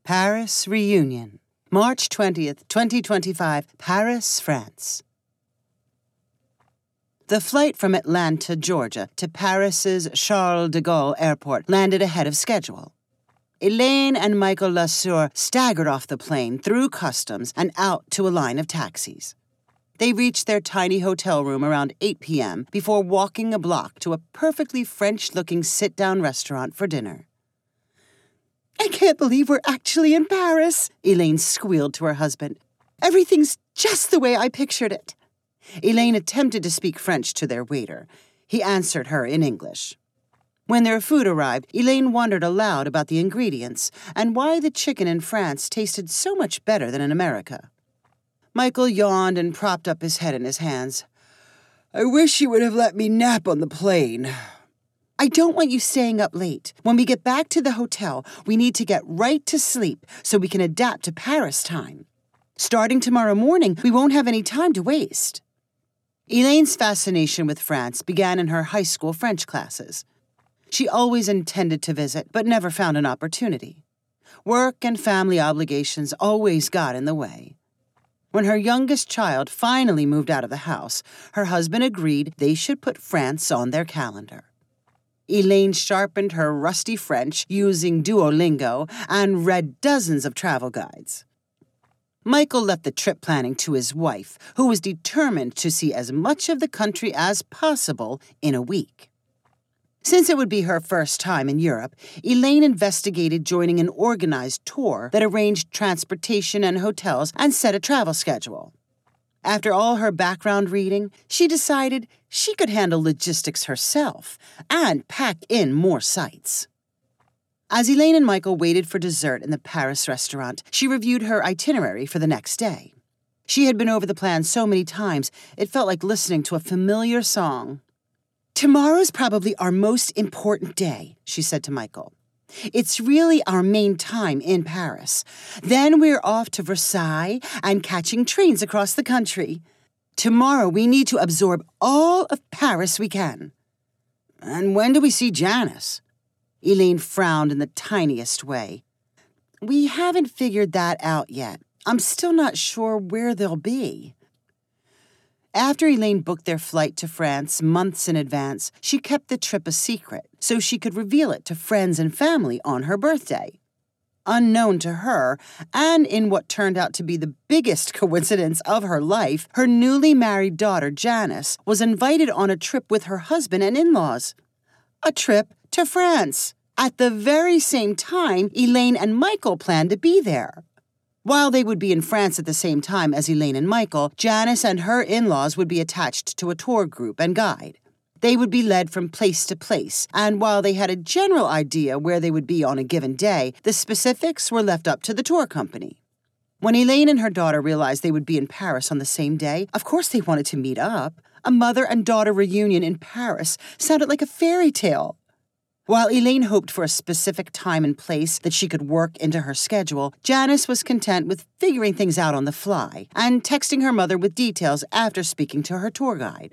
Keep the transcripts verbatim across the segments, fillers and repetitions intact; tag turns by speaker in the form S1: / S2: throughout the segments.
S1: Paris Reunion, March twentieth, twenty twenty-five, Paris, France. The flight from Atlanta, Georgia, to Paris's Charles de Gaulle Airport landed ahead of schedule. Elaine and Michael Lesueur staggered off the plane, through customs, and out to a line of taxis. They reached their tiny hotel room around eight p.m. before walking a block to a perfectly French-looking sit-down restaurant for dinner. "I can't believe we're actually in Paris," Elaine squealed to her husband. "Everything's just the way I pictured it." Elaine attempted to speak French to their waiter. He answered her in English. When their food arrived, Elaine wondered aloud about the ingredients and why the chicken in France tasted so much better than in America. Michael yawned and propped up his head in his hands. "I wish you would have let me nap on the plane." "I don't want you staying up late. When we get back to the hotel, we need to get right to sleep so we can adapt to Paris time. Starting tomorrow morning, we won't have any time to waste." Elaine's fascination with France began in her high school French classes. She always intended to visit, but never found an opportunity. Work and family obligations always got in the way. When her youngest child finally moved out of the house, her husband agreed they should put France on their calendar. Elaine sharpened her rusty French using Duolingo and read dozens of travel guides. Michael left the trip planning to his wife, who was determined to see as much of the country as possible in a week. Since it would be her first time in Europe, Elaine investigated joining an organized tour that arranged transportation and hotels and set a travel schedule. After all her background reading, she decided she could handle logistics herself and pack in more sites. As Elaine and Michael waited for dessert in the Paris restaurant, she reviewed her itinerary for the next day. She had been over the plan so many times, it felt like listening to a familiar song. "Tomorrow's probably our most important day," she said to Michael. "It's really our main time in Paris. Then we're off to Versailles and catching trains across the country. Tomorrow we need to absorb all of Paris we can." "And when do we see Janice?" Elaine frowned in the tiniest way. "We haven't figured that out yet. I'm still not sure where they'll be." After Elaine booked their flight to France months in advance, she kept the trip a secret so she could reveal it to friends and family on her birthday. Unknown to her, and in what turned out to be the biggest coincidence of her life, her newly married daughter, Janice, was invited on a trip with her husband and in-laws. A trip to France, at the very same time Elaine and Michael planned to be there. While they would be in France at the same time as Elaine and Michael, Janice and her in-laws would be attached to a tour group and guide. They would be led from place to place, and while they had a general idea where they would be on a given day, the specifics were left up to the tour company. When Elaine and her daughter realized they would be in Paris on the same day, of course they wanted to meet up. A mother and daughter reunion in Paris sounded like a fairy tale. While Elaine hoped for a specific time and place that she could work into her schedule, Janice was content with figuring things out on the fly and texting her mother with details after speaking to her tour guide.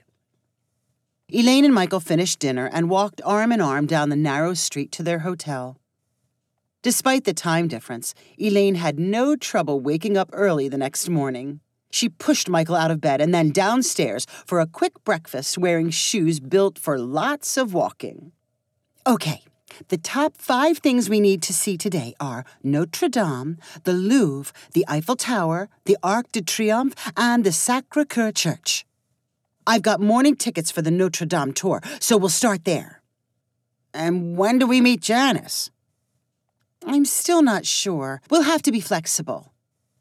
S1: Elaine and Michael finished dinner and walked arm in arm down the narrow street to their hotel. Despite the time difference, Elaine had no trouble waking up early the next morning. She pushed Michael out of bed and then downstairs for a quick breakfast wearing shoes built for lots of walking. "Okay, the top five things we need to see today are Notre Dame, the Louvre, the Eiffel Tower, the Arc de Triomphe, and the Sacré-Cœur Church. I've got morning tickets for the Notre Dame tour, so we'll start there." "And when do we meet Janice?" "I'm still not sure. We'll have to be flexible."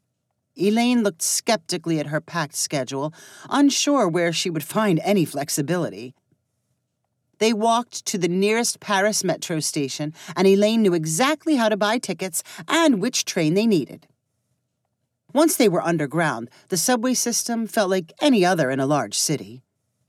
S1: Elaine looked skeptically at her packed schedule, unsure where she would find any flexibility. They walked to the nearest Paris metro station, and Elaine knew exactly how to buy tickets and which train they needed. Once they were underground, the subway system felt like any other in a large city.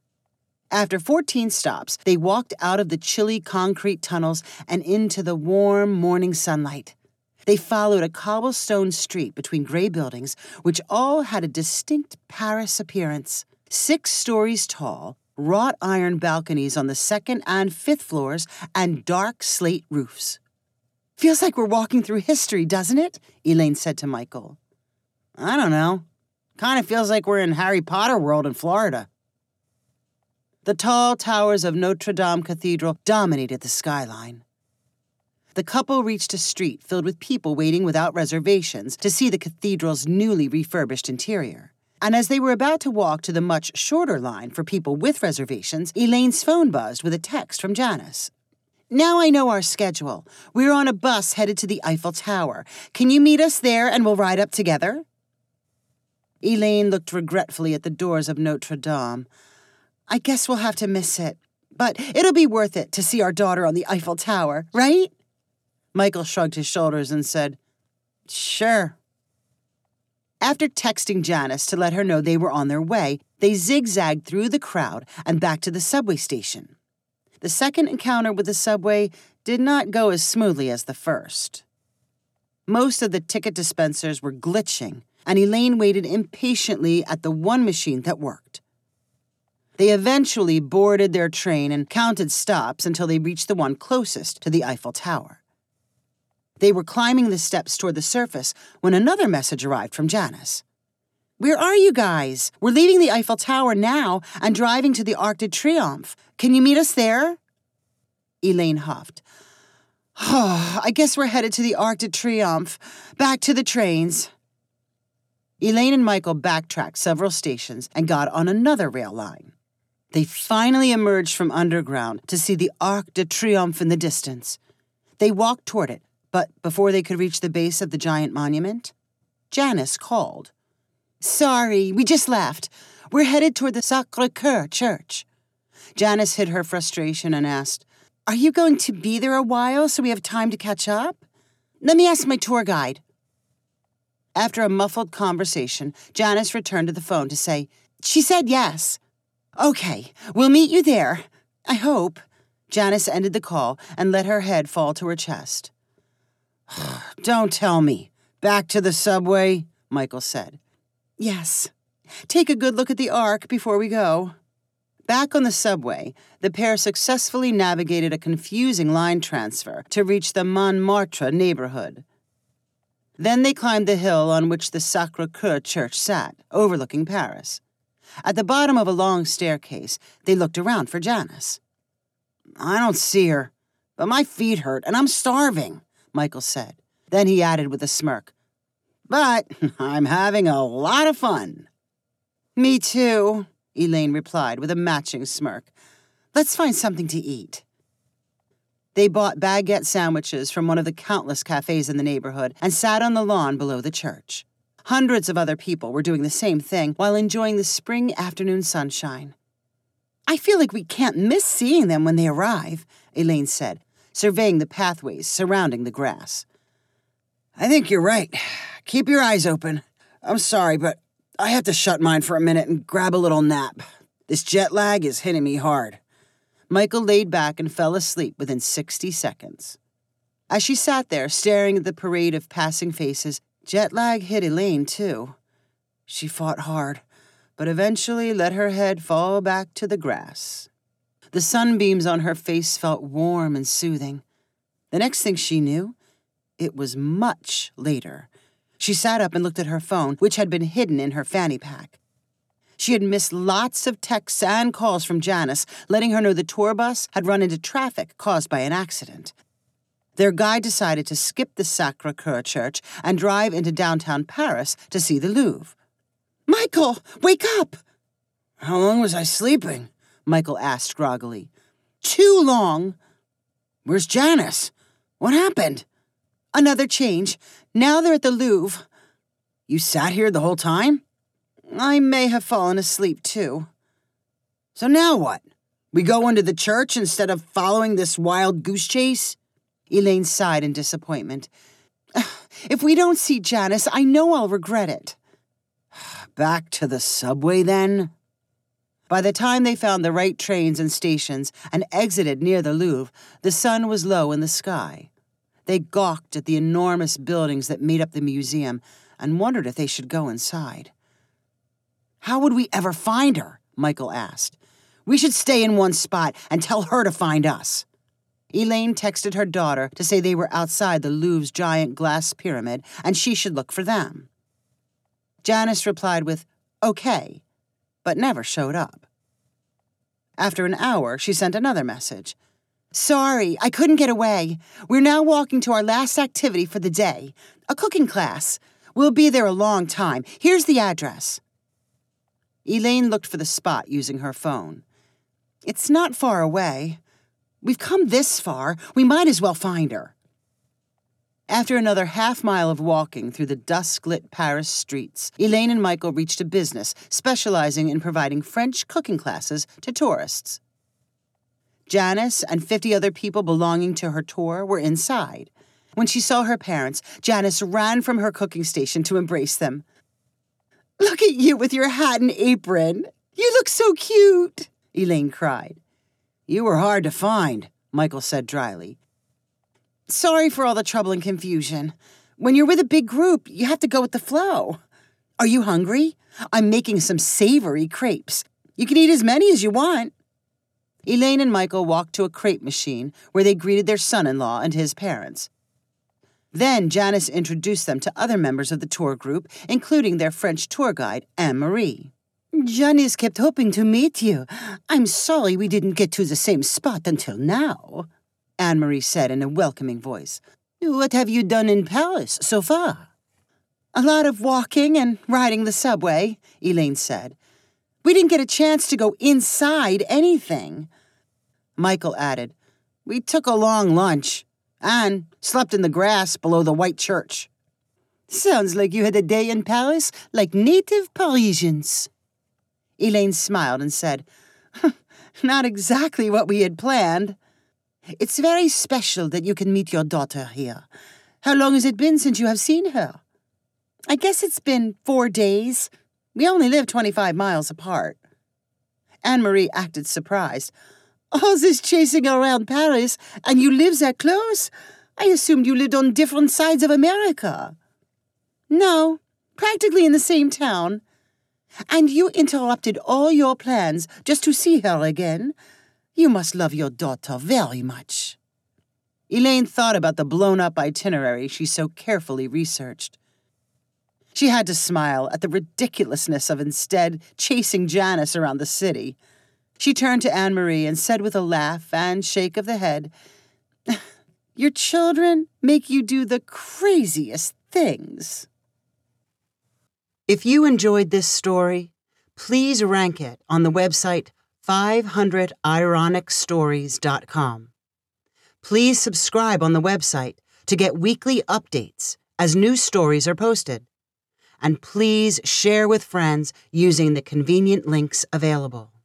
S1: After fourteen stops, they walked out of the chilly concrete tunnels and into the warm morning sunlight. They followed a cobblestone street between gray buildings, which all had a distinct Paris appearance. Six stories tall, wrought iron balconies on the second and fifth floors, and dark slate roofs. Feels like we're walking through history, doesn't it? Elaine said to Michael. I don't know. Kind of feels like we're in Harry Potter world in Florida. The tall towers of Notre Dame Cathedral dominated the skyline. The couple reached a street filled with people waiting without reservations to see the cathedral's newly refurbished interior. And as they were about to walk to the much shorter line for people with reservations, Elaine's phone buzzed with a text from Janice. Now I know our schedule. We're on a bus headed to the Eiffel Tower. Can you meet us there and we'll ride up together? Elaine looked regretfully at the doors of Notre Dame. I guess we'll have to miss it. But it'll be worth it to see our daughter on the Eiffel Tower, right? Michael shrugged his shoulders and said, Sure. After texting Janice to let her know they were on their way, they zigzagged through the crowd and back to the subway station. The second encounter with the subway did not go as smoothly as the first. Most of the ticket dispensers were glitching, and Elaine waited impatiently at the one machine that worked. They eventually boarded their train and counted stops until they reached the one closest to the Eiffel Tower. They were climbing the steps toward the surface when another message arrived from Janice. Where are you guys? We're leaving the Eiffel Tower now and driving to the Arc de Triomphe. Can you meet us there? Elaine huffed. Oh, I guess we're headed to the Arc de Triomphe. Back to the trains. Elaine and Michael backtracked several stations and got on another rail line. They finally emerged from underground to see the Arc de Triomphe in the distance. They walked toward it, but before they could reach the base of the giant monument, Janice called. Sorry, we just left. We're headed toward the Sacré-Cœur church. Janice hid her frustration and asked, Are you going to be there a while so we have time to catch up? Let me ask my tour guide. After a muffled conversation, Janice returned to the phone to say, She said yes. Okay, we'll meet you there. I hope. Janice ended the call and let her head fall to her chest. Don't tell me. Back to the subway, Michael said. Yes. Take a good look at the Arc before we go. Back on the subway, the pair successfully navigated a confusing line transfer to reach the Montmartre neighborhood. Then they climbed the hill on which the Sacré-Cœur church sat, overlooking Paris. At the bottom of a long staircase, they looked around for Janice. I don't see her, but my feet hurt and I'm starving, Michael said. Then he added with a smirk, But I'm having a lot of fun. Me too, Elaine replied with a matching smirk. Let's find something to eat. They bought baguette sandwiches from one of the countless cafes in the neighborhood and sat on the lawn below the church. Hundreds of other people were doing the same thing while enjoying the spring afternoon sunshine. I feel like we can't miss seeing them when they arrive, Elaine said, surveying the pathways surrounding the grass. I think you're right. Keep your eyes open. I'm sorry, but I have to shut mine for a minute and grab a little nap. This jet lag is hitting me hard. Michael laid back and fell asleep within sixty seconds. As she sat there staring at the parade of passing faces, jet lag hit Elaine too. She fought hard, but eventually let her head fall back to the grass. The sunbeams on her face felt warm and soothing. The next thing she knew, it was much later. She sat up and looked at her phone, which had been hidden in her fanny pack. She had missed lots of texts and calls from Janice, letting her know the tour bus had run into traffic caused by an accident. Their guide decided to skip the Sacré-Cœur church and drive into downtown Paris to see the Louvre. Michael, wake up! How long was I sleeping? Michael asked groggily. Too long. Where's Janice? What happened? Another change. Now they're at the Louvre. You sat here the whole time? I may have fallen asleep, too. So now what? We go into the church instead of following this wild goose chase? Elaine sighed in disappointment. If we don't see Janice, I know I'll regret it. Back to the subway, then? By the time they found the right trains and stations and exited near the Louvre, the sun was low in the sky. They gawked at the enormous buildings that made up the museum and wondered if they should go inside. How would we ever find her? Michael asked. We should stay in one spot and tell her to find us. Elaine texted her daughter to say they were outside the Louvre's giant glass pyramid and she should look for them. Janice replied with, okay, but never showed up. After an hour, she sent another message. Sorry, I couldn't get away. We're now walking to our last activity for the day, a cooking class. We'll be there a long time. Here's the address. Elaine looked for the spot using her phone. It's not far away. We've come this far. We might as well find her. After another half mile of walking through the dusk-lit Paris streets, Elaine and Michael reached a business specializing in providing French cooking classes to tourists. Janice and fifty other people belonging to her tour were inside. When she saw her parents, Janice ran from her cooking station to embrace them. Look at you with your hat and apron. You look so cute, Elaine cried. You were hard to find, Michael said dryly. Sorry for all the trouble and confusion. When you're with a big group, you have to go with the flow. Are you hungry? I'm making some savory crepes. You can eat as many as you want. Elaine and Michael walked to a crepe machine where they greeted their son-in-law and his parents. Then Janice introduced them to other members of the tour group, including their French tour guide, Anne-Marie. Janice kept hoping to meet you. I'm sorry we didn't get to the same spot until now, Anne-Marie said in a welcoming voice. What have you done in Paris so far? A lot of walking and riding the subway, Elaine said. We didn't get a chance to go inside anything. Michael added, We took a long lunch and slept in the grass below the White Church. Sounds like you had a day in Paris like native Parisians. Elaine smiled and said, Not exactly what we had planned. It's very special that you can meet your daughter here. How long has it been since you have seen her? I guess it's been four days. We only live twenty-five miles apart. Anne-Marie acted surprised. All this chasing around Paris, and you live that close? I assumed you lived on different sides of America. No, practically in the same town. And you interrupted all your plans just to see her again? You must love your daughter very much. Elaine thought about the blown-up itinerary she so carefully researched. She had to smile at the ridiculousness of instead chasing Janice around the city. She turned to Anne-Marie and said with a laugh and shake of the head, Your children make you do the craziest things. If you enjoyed this story, please rank it on the website five hundred ironic stories dot com. Please subscribe on the website to get weekly updates as new stories are posted. And please share with friends using the convenient links available.